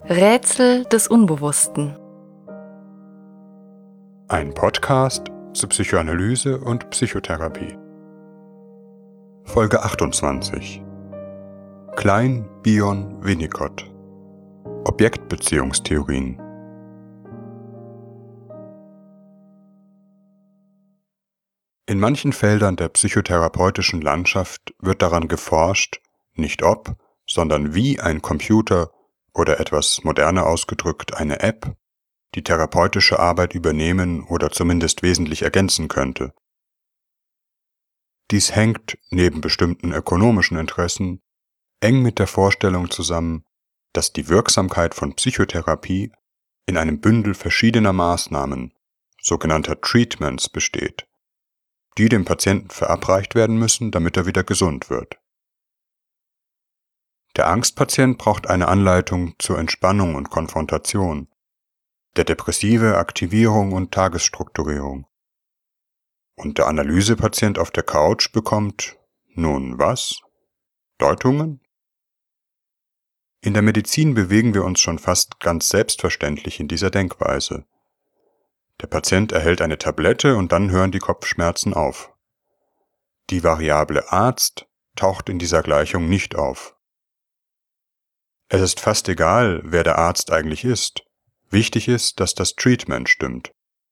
Rätsel des Unbewussten. Ein Podcast zu Psychoanalyse und Psychotherapie. Folge 28. Klein, Bion, Winnicott. Objektbeziehungstheorien. In manchen Feldern der psychotherapeutischen Landschaft wird daran geforscht, nicht ob, sondern wie ein Computer oder etwas moderner ausgedrückt eine App die therapeutische Arbeit übernehmen oder zumindest wesentlich ergänzen könnte. Dies hängt, neben bestimmten ökonomischen Interessen, eng mit der Vorstellung zusammen, dass die Wirksamkeit von Psychotherapie in einem Bündel verschiedener Maßnahmen, sogenannter Treatments, besteht, die dem Patienten verabreicht werden müssen, damit er wieder gesund wird. Der Angstpatient braucht eine Anleitung zur Entspannung und Konfrontation, der Depressive Aktivierung und Tagesstrukturierung. Und der Analysepatient auf der Couch bekommt, nun was? Deutungen? In der Medizin bewegen wir uns schon fast ganz selbstverständlich in dieser Denkweise. Der Patient erhält eine Tablette und dann hören die Kopfschmerzen auf. Die Variable Arzt taucht in dieser Gleichung nicht auf. Es ist fast egal, wer der Arzt eigentlich ist. Wichtig ist, dass das Treatment stimmt.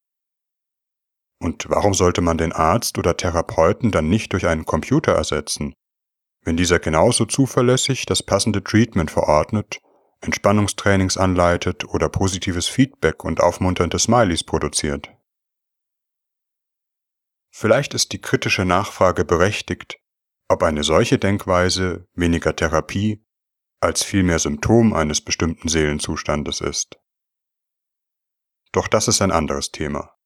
Und warum sollte man den Arzt oder Therapeuten dann nicht durch einen Computer ersetzen, wenn dieser genauso zuverlässig das passende Treatment verordnet, Entspannungstrainings anleitet oder positives Feedback und aufmunternde Smileys produziert? Vielleicht ist die kritische Nachfrage berechtigt, ob eine solche Denkweise weniger Therapie als vielmehr Symptom eines bestimmten Seelenzustandes ist. Doch das ist ein anderes Thema.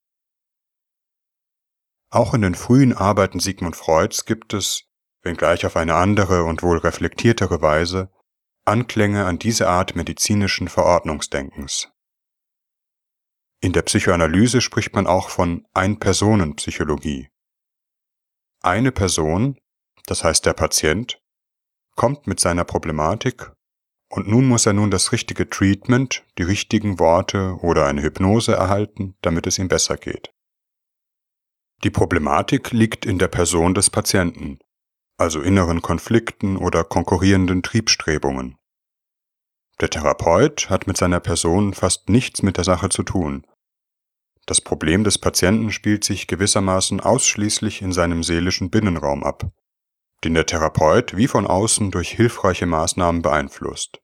Auch in den frühen Arbeiten Sigmund Freuds gibt es, wenngleich auf eine andere und wohl reflektiertere Weise, Anklänge an diese Art medizinischen Verordnungsdenkens. In der Psychoanalyse spricht man auch von Ein-Personen-Psychologie. Eine Person, das heißt der Patient, kommt mit seiner Problematik und nun muss er das richtige Treatment, die richtigen Worte oder eine Hypnose erhalten, damit es ihm besser geht. Die Problematik liegt in der Person des Patienten, also inneren Konflikten oder konkurrierenden Triebstrebungen. Der Therapeut hat mit seiner Person fast nichts mit der Sache zu tun. Das Problem des Patienten spielt sich gewissermaßen ausschließlich in seinem seelischen Binnenraum ab, den der Therapeut wie von außen durch hilfreiche Maßnahmen beeinflusst.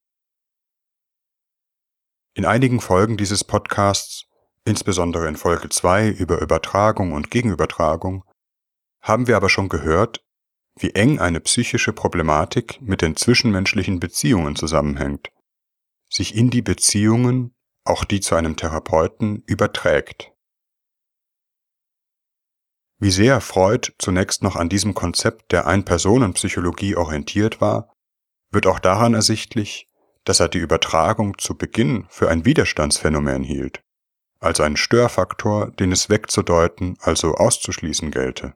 In einigen Folgen dieses Podcasts, insbesondere in Folge 2 über Übertragung und Gegenübertragung, haben wir aber schon gehört, wie eng eine psychische Problematik mit den zwischenmenschlichen Beziehungen zusammenhängt, sich in die Beziehungen, auch die zu einem Therapeuten, überträgt. Wie sehr Freud zunächst noch an diesem Konzept der Ein-Personen-Psychologie orientiert war, wird auch daran ersichtlich, dass er die Übertragung zu Beginn für ein Widerstandsphänomen hielt, also einen Störfaktor, den es wegzudeuten, also auszuschließen gelte.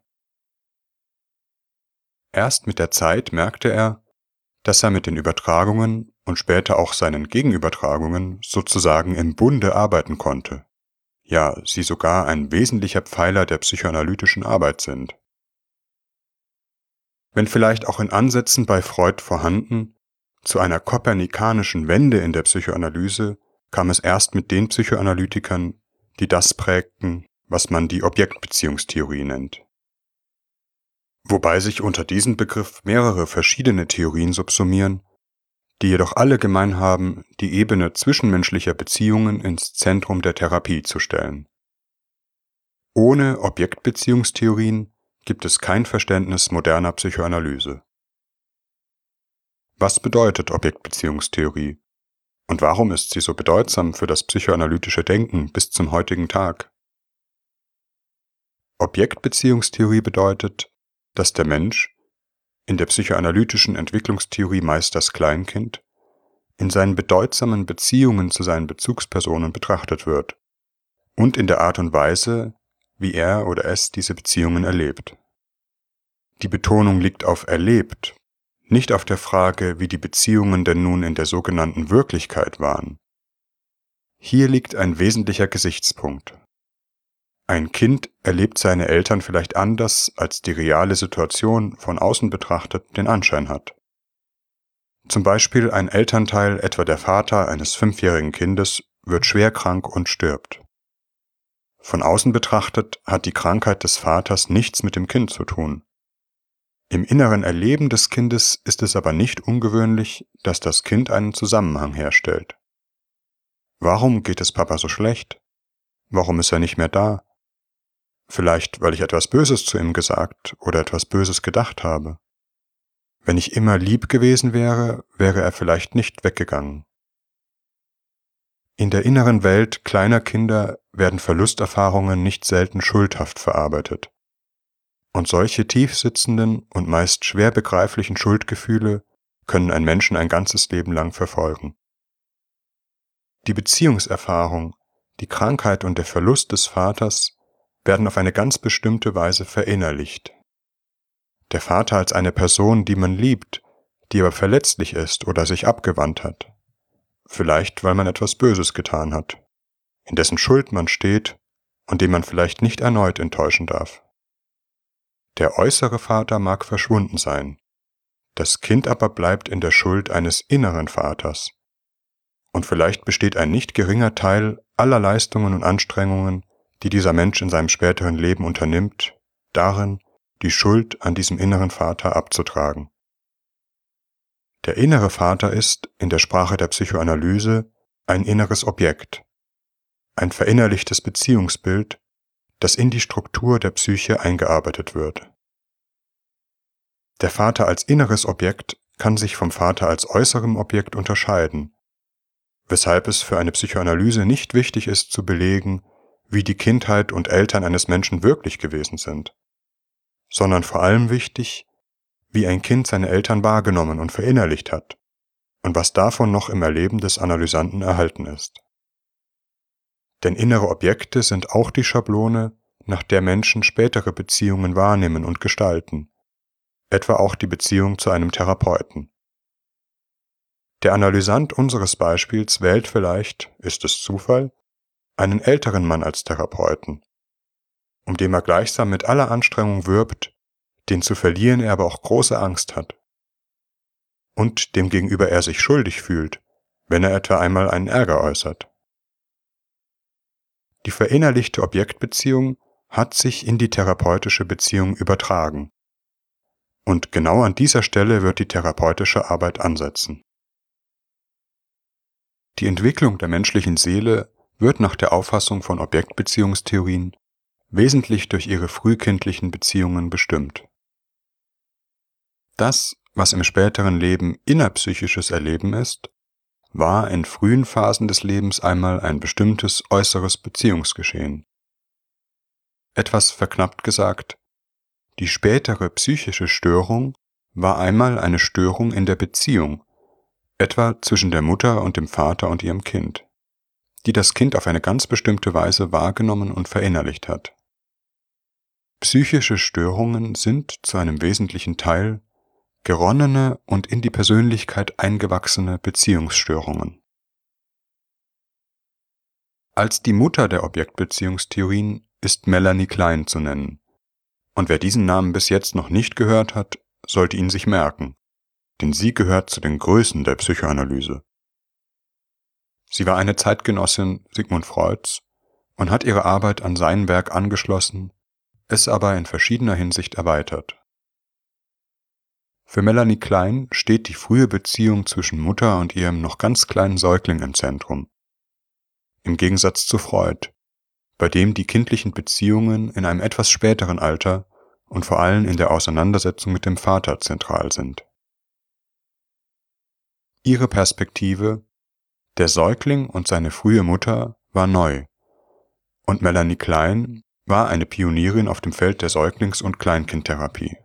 Erst mit der Zeit merkte er, dass er mit den Übertragungen und später auch seinen Gegenübertragungen sozusagen im Bunde arbeiten konnte. Ja, sie sogar ein wesentlicher Pfeiler der psychoanalytischen Arbeit sind. Wenn vielleicht auch in Ansätzen bei Freud vorhanden, zu einer kopernikanischen Wende in der Psychoanalyse kam es erst mit den Psychoanalytikern, die das prägten, was man die Objektbeziehungstheorie nennt. Wobei sich unter diesem Begriff mehrere verschiedene Theorien subsumieren, die jedoch alle gemein haben, die Ebene zwischenmenschlicher Beziehungen ins Zentrum der Therapie zu stellen. Ohne Objektbeziehungstheorien gibt es kein Verständnis moderner Psychoanalyse. Was bedeutet Objektbeziehungstheorie? Und warum ist sie so bedeutsam für das psychoanalytische Denken bis zum heutigen Tag? Objektbeziehungstheorie bedeutet, dass der Mensch, in der psychoanalytischen Entwicklungstheorie meist das Kleinkind, in seinen bedeutsamen Beziehungen zu seinen Bezugspersonen betrachtet wird und in der Art und Weise, wie er oder es diese Beziehungen erlebt. Die Betonung liegt auf erlebt, nicht auf der Frage, wie die Beziehungen denn nun in der sogenannten Wirklichkeit waren. Hier liegt ein wesentlicher Gesichtspunkt. Ein Kind erlebt seine Eltern vielleicht anders, als die reale Situation von außen betrachtet den Anschein hat. Zum Beispiel ein Elternteil, etwa der Vater eines 5-jährigen Kindes, wird schwer krank und stirbt. Von außen betrachtet hat die Krankheit des Vaters nichts mit dem Kind zu tun. Im inneren Erleben des Kindes ist es aber nicht ungewöhnlich, dass das Kind einen Zusammenhang herstellt. Warum geht es Papa so schlecht? Warum ist er nicht mehr da? Vielleicht, weil ich etwas Böses zu ihm gesagt oder etwas Böses gedacht habe. Wenn ich immer lieb gewesen wäre, wäre er vielleicht nicht weggegangen. In der inneren Welt kleiner Kinder werden Verlusterfahrungen nicht selten schuldhaft verarbeitet. Und solche tiefsitzenden und meist schwer begreiflichen Schuldgefühle können einen Menschen ein ganzes Leben lang verfolgen. Die Beziehungserfahrung, die Krankheit und der Verlust des Vaters werden auf eine ganz bestimmte Weise verinnerlicht. Der Vater als eine Person, die man liebt, die aber verletzlich ist oder sich abgewandt hat. Vielleicht, weil man etwas Böses getan hat, in dessen Schuld man steht und den man vielleicht nicht erneut enttäuschen darf. Der äußere Vater mag verschwunden sein, das Kind aber bleibt in der Schuld eines inneren Vaters. Und vielleicht besteht ein nicht geringer Teil aller Leistungen und Anstrengungen, die dieser Mensch in seinem späteren Leben unternimmt, darin, die Schuld an diesem inneren Vater abzutragen. Der innere Vater ist, in der Sprache der Psychoanalyse, ein inneres Objekt, ein verinnerlichtes Beziehungsbild, das in die Struktur der Psyche eingearbeitet wird. Der Vater als inneres Objekt kann sich vom Vater als äußerem Objekt unterscheiden, weshalb es für eine Psychoanalyse nicht wichtig ist zu belegen, wie die Kindheit und Eltern eines Menschen wirklich gewesen sind, sondern vor allem wichtig, wie ein Kind seine Eltern wahrgenommen und verinnerlicht hat und was davon noch im Erleben des Analysanten erhalten ist. Denn innere Objekte sind auch die Schablone, nach der Menschen spätere Beziehungen wahrnehmen und gestalten, etwa auch die Beziehung zu einem Therapeuten. Der Analysant unseres Beispiels wählt vielleicht, ist es Zufall, einen älteren Mann als Therapeuten, um den er gleichsam mit aller Anstrengung wirbt, den zu verlieren er aber auch große Angst hat und dem gegenüber er sich schuldig fühlt, wenn er etwa einmal einen Ärger äußert. Die verinnerlichte Objektbeziehung hat sich in die therapeutische Beziehung übertragen. Und genau an dieser Stelle wird die therapeutische Arbeit ansetzen. Die Entwicklung der menschlichen Seele wird nach der Auffassung von Objektbeziehungstheorien wesentlich durch ihre frühkindlichen Beziehungen bestimmt. Das, was im späteren Leben innerpsychisches Erleben ist, war in frühen Phasen des Lebens einmal ein bestimmtes äußeres Beziehungsgeschehen. Etwas verknappt gesagt, die spätere psychische Störung war einmal eine Störung in der Beziehung, etwa zwischen der Mutter und dem Vater und ihrem Kind, die das Kind auf eine ganz bestimmte Weise wahrgenommen und verinnerlicht hat. Psychische Störungen sind zu einem wesentlichen Teil geronnene und in die Persönlichkeit eingewachsene Beziehungsstörungen. Als die Mutter der Objektbeziehungstheorien ist Melanie Klein zu nennen. Und wer diesen Namen bis jetzt noch nicht gehört hat, sollte ihn sich merken, denn sie gehört zu den Größen der Psychoanalyse. Sie war eine Zeitgenossin Sigmund Freuds und hat ihre Arbeit an sein Werk angeschlossen, es aber in verschiedener Hinsicht erweitert. Für Melanie Klein steht die frühe Beziehung zwischen Mutter und ihrem noch ganz kleinen Säugling im Zentrum. Im Gegensatz zu Freud, bei dem die kindlichen Beziehungen in einem etwas späteren Alter und vor allem in der Auseinandersetzung mit dem Vater zentral sind. Ihre Perspektive, der Säugling und seine frühe Mutter, war neu, und Melanie Klein war eine Pionierin auf dem Feld der Säuglings- und Kleinkindtherapie.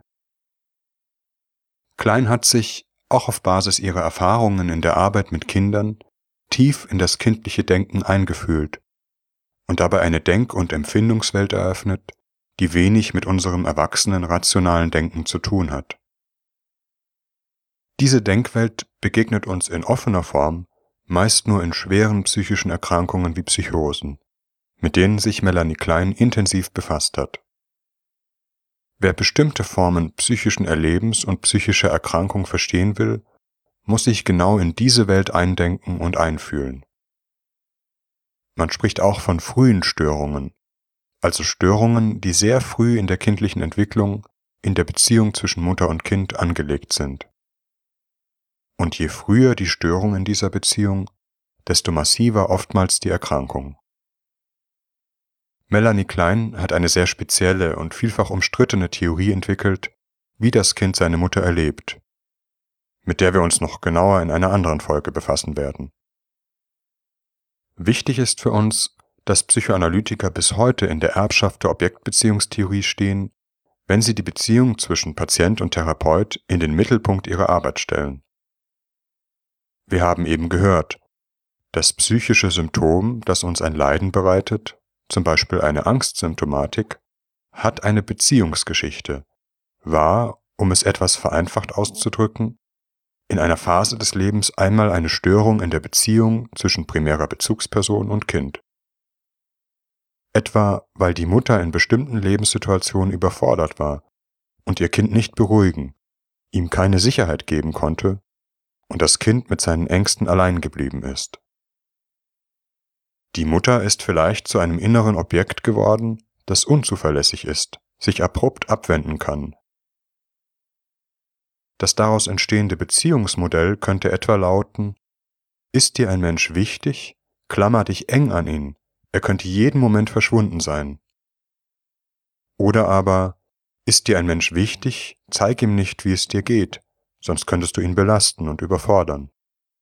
Klein hat sich, auch auf Basis ihrer Erfahrungen in der Arbeit mit Kindern, tief in das kindliche Denken eingefühlt und dabei eine Denk- und Empfindungswelt eröffnet, die wenig mit unserem erwachsenen, rationalen Denken zu tun hat. Diese Denkwelt begegnet uns in offener Form meist nur in schweren psychischen Erkrankungen wie Psychosen, mit denen sich Melanie Klein intensiv befasst hat. Wer bestimmte Formen psychischen Erlebens und psychischer Erkrankung verstehen will, muss sich genau in diese Welt eindenken und einfühlen. Man spricht auch von frühen Störungen, also Störungen, die sehr früh in der kindlichen Entwicklung, in der Beziehung zwischen Mutter und Kind angelegt sind. Und je früher die Störung in dieser Beziehung, desto massiver oftmals die Erkrankung. Melanie Klein hat eine sehr spezielle und vielfach umstrittene Theorie entwickelt, wie das Kind seine Mutter erlebt, mit der wir uns noch genauer in einer anderen Folge befassen werden. Wichtig ist für uns, dass Psychoanalytiker bis heute in der Erbschaft der Objektbeziehungstheorie stehen, wenn sie die Beziehung zwischen Patient und Therapeut in den Mittelpunkt ihrer Arbeit stellen. Wir haben eben gehört, das psychische Symptom, das uns ein Leiden bereitet, zum Beispiel eine Angstsymptomatik, hat eine Beziehungsgeschichte, war, um es etwas vereinfacht auszudrücken, in einer Phase des Lebens einmal eine Störung in der Beziehung zwischen primärer Bezugsperson und Kind. Etwa, weil die Mutter in bestimmten Lebenssituationen überfordert war und ihr Kind nicht beruhigen, ihm keine Sicherheit geben konnte und das Kind mit seinen Ängsten allein geblieben ist. Die Mutter ist vielleicht zu einem inneren Objekt geworden, das unzuverlässig ist, sich abrupt abwenden kann. Das daraus entstehende Beziehungsmodell könnte etwa lauten: Ist dir ein Mensch wichtig, klammer dich eng an ihn, er könnte jeden Moment verschwunden sein. Oder aber: Ist dir ein Mensch wichtig, zeig ihm nicht, wie es dir geht, sonst könntest du ihn belasten und überfordern.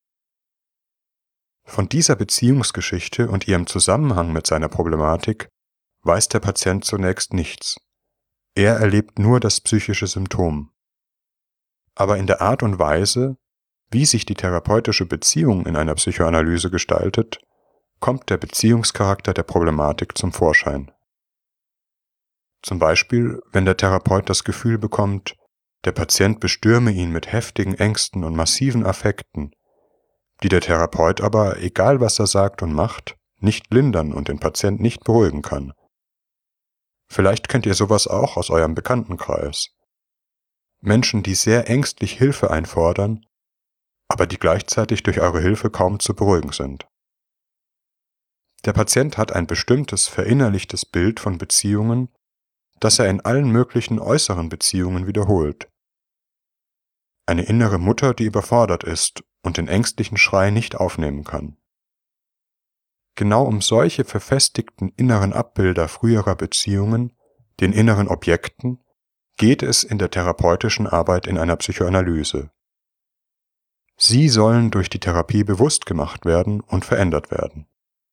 Von dieser Beziehungsgeschichte und ihrem Zusammenhang mit seiner Problematik weiß der Patient zunächst nichts. Er erlebt nur das psychische Symptom. Aber in der Art und Weise, wie sich die therapeutische Beziehung in einer Psychoanalyse gestaltet, kommt der Beziehungscharakter der Problematik zum Vorschein. Zum Beispiel, wenn der Therapeut das Gefühl bekommt, der Patient bestürme ihn mit heftigen Ängsten und massiven Affekten, die der Therapeut aber, egal was er sagt und macht, nicht lindern und den Patient nicht beruhigen kann. Vielleicht kennt ihr sowas auch aus eurem Bekanntenkreis. Menschen, die sehr ängstlich Hilfe einfordern, aber die gleichzeitig durch eure Hilfe kaum zu beruhigen sind. Der Patient hat ein bestimmtes verinnerlichtes Bild von Beziehungen, das er in allen möglichen äußeren Beziehungen wiederholt. Eine innere Mutter, die überfordert ist und den ängstlichen Schrei nicht aufnehmen kann. Genau um solche verfestigten inneren Abbilder früherer Beziehungen, den inneren Objekten, geht es in der therapeutischen Arbeit in einer Psychoanalyse. Sie sollen durch die Therapie bewusst gemacht werden und verändert werden.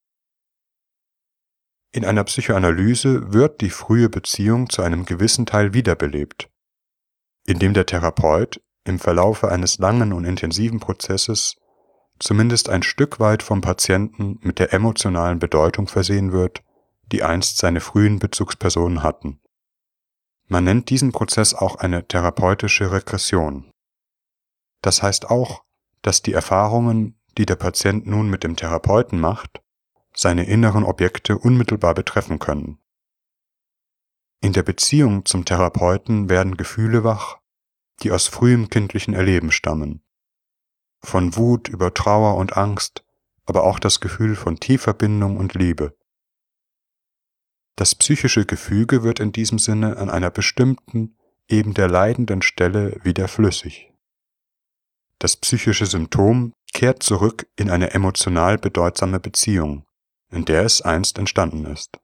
In einer Psychoanalyse wird die frühe Beziehung zu einem gewissen Teil wiederbelebt, indem der Therapeut im Verlaufe eines langen und intensiven Prozesses zumindest ein Stück weit vom Patienten mit der emotionalen Bedeutung versehen wird, die einst seine frühen Bezugspersonen hatten. Man nennt diesen Prozess auch eine therapeutische Regression. Das heißt auch, dass die Erfahrungen, die der Patient nun mit dem Therapeuten macht, seine inneren Objekte unmittelbar betreffen können. In der Beziehung zum Therapeuten werden Gefühle wach, die aus frühem kindlichen Erleben stammen. Von Wut über Trauer und Angst, aber auch das Gefühl von tiefer Bindung und Liebe. Das psychische Gefüge wird in diesem Sinne an einer bestimmten, eben der leidenden Stelle wieder flüssig. Das psychische Symptom kehrt zurück in eine emotional bedeutsame Beziehung, in der es einst entstanden ist.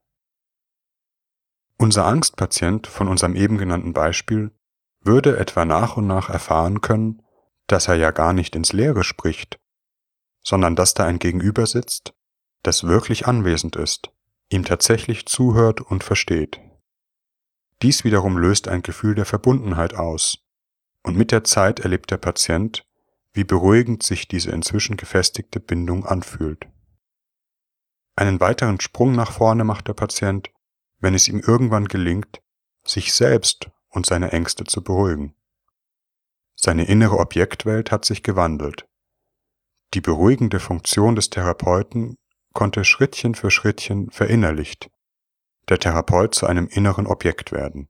Unser Angstpatient von unserem eben genannten Beispiel würde etwa nach und nach erfahren können, dass er ja gar nicht ins Leere spricht, sondern dass da ein Gegenüber sitzt, das wirklich anwesend ist, ihm tatsächlich zuhört und versteht. Dies wiederum löst ein Gefühl der Verbundenheit aus, und mit der Zeit erlebt der Patient, wie beruhigend sich diese inzwischen gefestigte Bindung anfühlt. Einen weiteren Sprung nach vorne macht der Patient, wenn es ihm irgendwann gelingt, sich selbst und seine Ängste zu beruhigen. Seine innere Objektwelt hat sich gewandelt. Die beruhigende Funktion des Therapeuten konnte Schrittchen für Schrittchen verinnerlicht, der Therapeut zu einem inneren Objekt werden.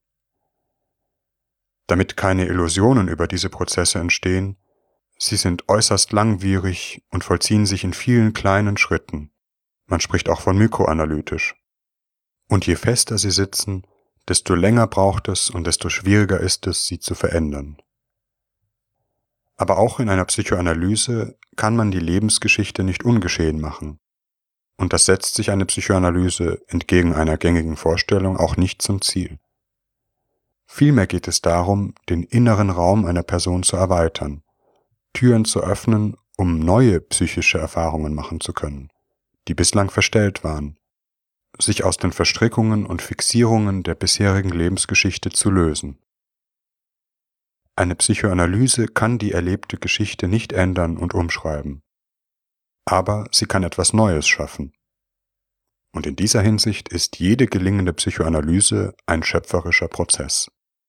Damit keine Illusionen über diese Prozesse entstehen, sie sind äußerst langwierig und vollziehen sich in vielen kleinen Schritten. Man spricht auch von mikroanalytisch. Und je fester sie sitzen, desto länger braucht es und desto schwieriger ist es, sie zu verändern. Aber auch in einer Psychoanalyse kann man die Lebensgeschichte nicht ungeschehen machen. Und das setzt sich eine Psychoanalyse entgegen einer gängigen Vorstellung auch nicht zum Ziel. Vielmehr geht es darum, den inneren Raum einer Person zu erweitern, Türen zu öffnen, um neue psychische Erfahrungen machen zu können, die bislang verstellt waren, sich aus den Verstrickungen und Fixierungen der bisherigen Lebensgeschichte zu lösen. Eine Psychoanalyse kann die erlebte Geschichte nicht ändern und umschreiben, aber sie kann etwas Neues schaffen. Und in dieser Hinsicht ist jede gelingende Psychoanalyse ein schöpferischer Prozess.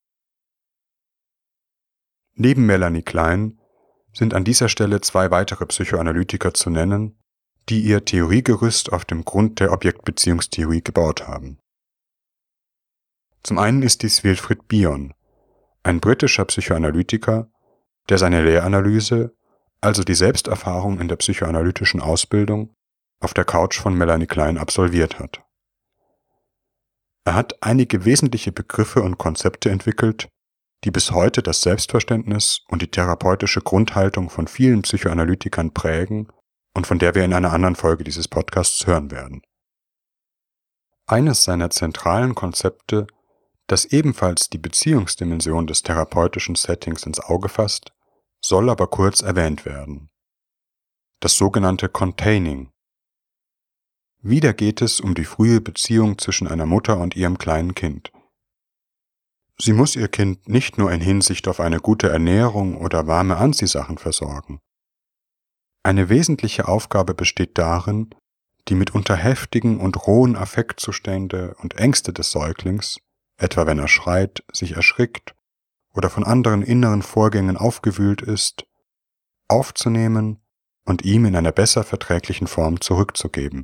Neben Melanie Klein sind an dieser Stelle 2 weitere Psychoanalytiker zu nennen, die ihr Theoriegerüst auf dem Grund der Objektbeziehungstheorie gebaut haben. Zum einen ist dies Wilfried Bion, ein britischer Psychoanalytiker, der seine Lehranalyse, also die Selbsterfahrung in der psychoanalytischen Ausbildung, auf der Couch von Melanie Klein absolviert hat. Er hat einige wesentliche Begriffe und Konzepte entwickelt, die bis heute das Selbstverständnis und die therapeutische Grundhaltung von vielen Psychoanalytikern prägen und von der wir in einer anderen Folge dieses Podcasts hören werden. Eines seiner zentralen Konzepte, das ebenfalls die Beziehungsdimension des therapeutischen Settings ins Auge fasst, soll aber kurz erwähnt werden. Das sogenannte Containing. Wieder geht es um die frühe Beziehung zwischen einer Mutter und ihrem kleinen Kind. Sie muss ihr Kind nicht nur in Hinsicht auf eine gute Ernährung oder warme Anziehsachen versorgen. Eine wesentliche Aufgabe besteht darin, die mitunter heftigen und rohen Affektzustände und Ängste des Säuglings, etwa wenn er schreit, sich erschrickt oder von anderen inneren Vorgängen aufgewühlt ist, aufzunehmen und ihm in einer besser verträglichen Form zurückzugeben.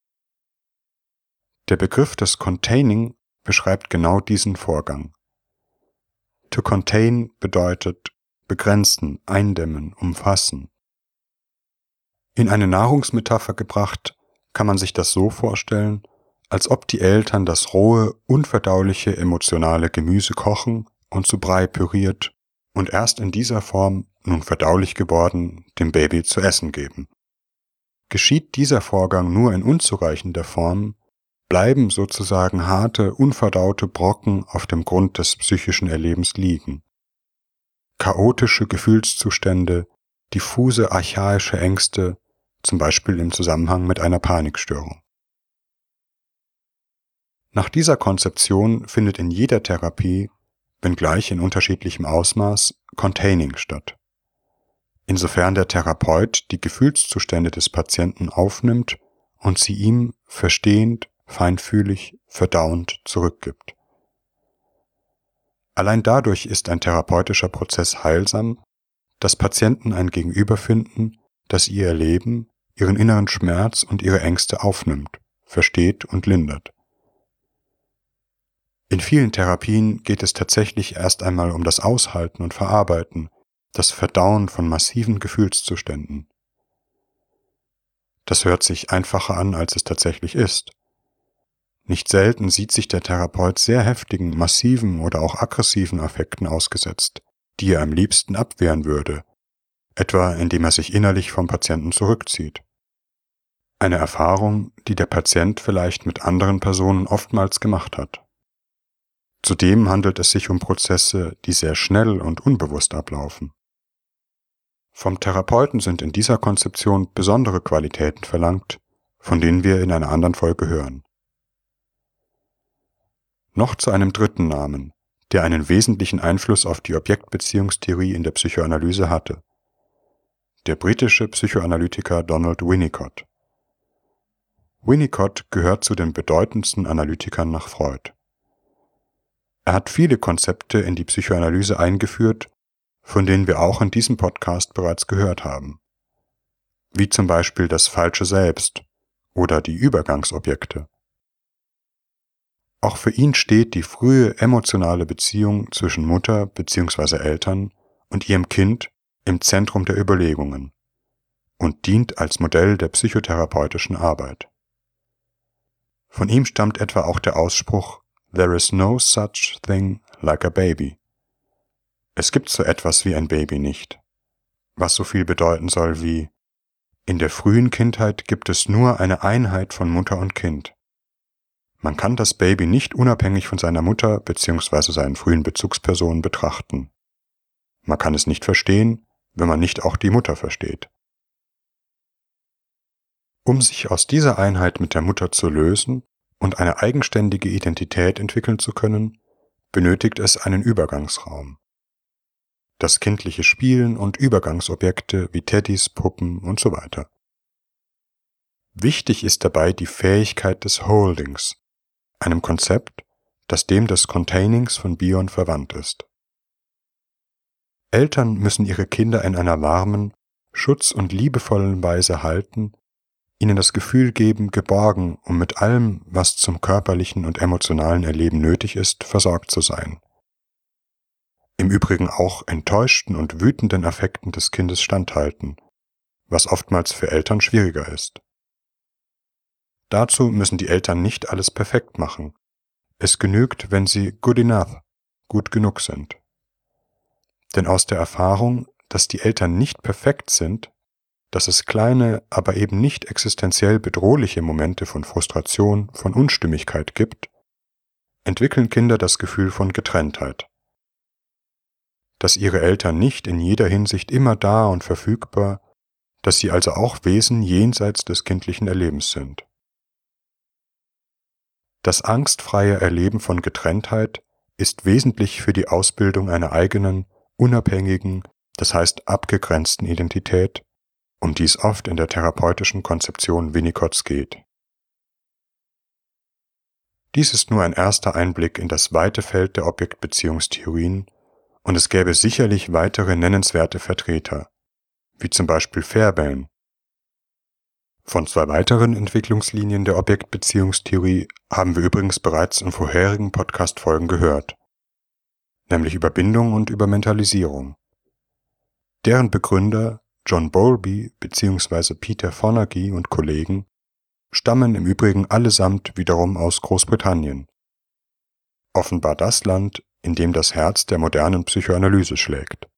Der Begriff des Containing beschreibt genau diesen Vorgang. To contain bedeutet begrenzen, eindämmen, umfassen. In eine Nahrungsmetapher gebracht, kann man sich das so vorstellen, als ob die Eltern das rohe, unverdauliche, emotionale Gemüse kochen und zu Brei püriert und erst in dieser Form, nun verdaulich geworden, dem Baby zu essen geben. Geschieht dieser Vorgang nur in unzureichender Form, bleiben sozusagen harte, unverdaute Brocken auf dem Grund des psychischen Erlebens liegen. Chaotische Gefühlszustände, diffuse archaische Ängste, zum Beispiel im Zusammenhang mit einer Panikstörung. Nach dieser Konzeption findet in jeder Therapie, wenngleich in unterschiedlichem Ausmaß, Containing statt. Insofern der Therapeut die Gefühlszustände des Patienten aufnimmt und sie ihm verstehend, feinfühlig, verdauend zurückgibt. Allein dadurch ist ein therapeutischer Prozess heilsam, dass Patienten ein Gegenüber finden, das ihr Erleben, ihren inneren Schmerz und ihre Ängste aufnimmt, versteht und lindert. In vielen Therapien geht es tatsächlich erst einmal um das Aushalten und Verarbeiten, das Verdauen von massiven Gefühlszuständen. Das hört sich einfacher an, als es tatsächlich ist. Nicht selten sieht sich der Therapeut sehr heftigen, massiven oder auch aggressiven Affekten ausgesetzt, die er am liebsten abwehren würde, etwa indem er sich innerlich vom Patienten zurückzieht. Eine Erfahrung, die der Patient vielleicht mit anderen Personen oftmals gemacht hat. Zudem handelt es sich um Prozesse, die sehr schnell und unbewusst ablaufen. Vom Therapeuten sind in dieser Konzeption besondere Qualitäten verlangt, von denen wir in einer anderen Folge hören. Noch zu einem dritten Namen, der einen wesentlichen Einfluss auf die Objektbeziehungstheorie in der Psychoanalyse hatte. Der britische Psychoanalytiker Donald Winnicott. Winnicott gehört zu den bedeutendsten Analytikern nach Freud. Er hat viele Konzepte in die Psychoanalyse eingeführt, von denen wir auch in diesem Podcast bereits gehört haben, wie zum Beispiel das falsche Selbst oder die Übergangsobjekte. Auch für ihn steht die frühe emotionale Beziehung zwischen Mutter bzw. Eltern und ihrem Kind im Zentrum der Überlegungen und dient als Modell der psychotherapeutischen Arbeit. Von ihm stammt etwa auch der Ausspruch "There is no such thing like a baby." Es gibt so etwas wie ein Baby nicht, was so viel bedeuten soll wie: In der frühen Kindheit gibt es nur eine Einheit von Mutter und Kind. Man kann das Baby nicht unabhängig von seiner Mutter bzw. seinen frühen Bezugspersonen betrachten. Man kann es nicht verstehen, wenn man nicht auch die Mutter versteht. Um sich aus dieser Einheit mit der Mutter zu lösen und eine eigenständige Identität entwickeln zu können, benötigt es einen Übergangsraum. Das kindliche Spielen und Übergangsobjekte wie Teddys, Puppen und so weiter. Wichtig ist dabei die Fähigkeit des Holdings, einem Konzept, das dem des Containings von Bion verwandt ist. Eltern müssen ihre Kinder in einer warmen, schutz- und liebevollen Weise halten, ihnen das Gefühl geben, geborgen und mit allem, was zum körperlichen und emotionalen Erleben nötig ist, versorgt zu sein. Im Übrigen auch enttäuschten und wütenden Affekten des Kindes standhalten, was oftmals für Eltern schwieriger ist. Dazu müssen die Eltern nicht alles perfekt machen. Es genügt, wenn sie good enough, gut genug sind. Denn aus der Erfahrung, dass die Eltern nicht perfekt sind, dass es kleine, aber eben nicht existenziell bedrohliche Momente von Frustration, von Unstimmigkeit gibt, entwickeln Kinder das Gefühl von Getrenntheit. Dass ihre Eltern nicht in jeder Hinsicht immer da und verfügbar, dass sie also auch Wesen jenseits des kindlichen Erlebens sind. Das angstfreie Erleben von Getrenntheit ist wesentlich für die Ausbildung einer eigenen, unabhängigen, das heißt abgegrenzten Identität, um die es oft in der therapeutischen Konzeption Winnicotts geht. Dies ist nur ein erster Einblick in das weite Feld der Objektbeziehungstheorien, und es gäbe sicherlich weitere nennenswerte Vertreter, wie zum Beispiel Fairbairn. Von zwei weiteren Entwicklungslinien der Objektbeziehungstheorie haben wir übrigens bereits in vorherigen Podcast-Folgen gehört, nämlich über Bindung und über Mentalisierung. Deren Begründer John Bowlby bzw. Peter Fonagy und Kollegen stammen im Übrigen allesamt wiederum aus Großbritannien, offenbar das Land, in dem das Herz der modernen Psychoanalyse schlägt.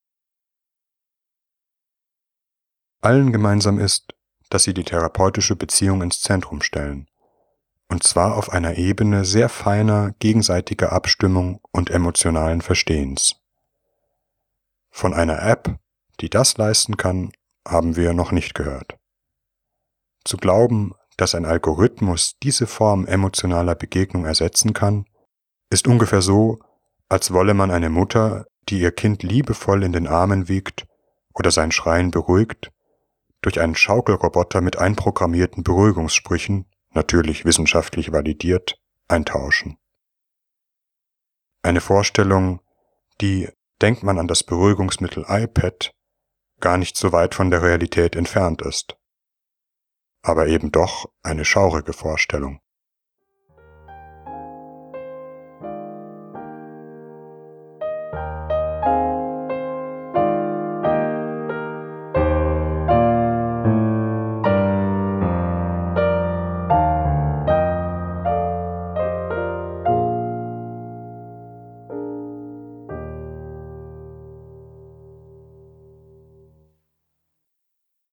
Allen gemeinsam ist, dass sie die therapeutische Beziehung ins Zentrum stellen, und zwar auf einer Ebene sehr feiner gegenseitiger Abstimmung und emotionalen Verstehens. Von einer App, die das leisten kann, haben wir noch nicht gehört. Zu glauben, dass ein Algorithmus diese Form emotionaler Begegnung ersetzen kann, ist ungefähr so, als wolle man eine Mutter, die ihr Kind liebevoll in den Armen wiegt oder sein Schreien beruhigt, durch einen Schaukelroboter mit einprogrammierten Beruhigungssprüchen, natürlich wissenschaftlich validiert, eintauschen. Eine Vorstellung, die, denkt man an das Beruhigungsmittel iPad, gar nicht so weit von der Realität entfernt ist. Aber eben doch eine schaurige Vorstellung.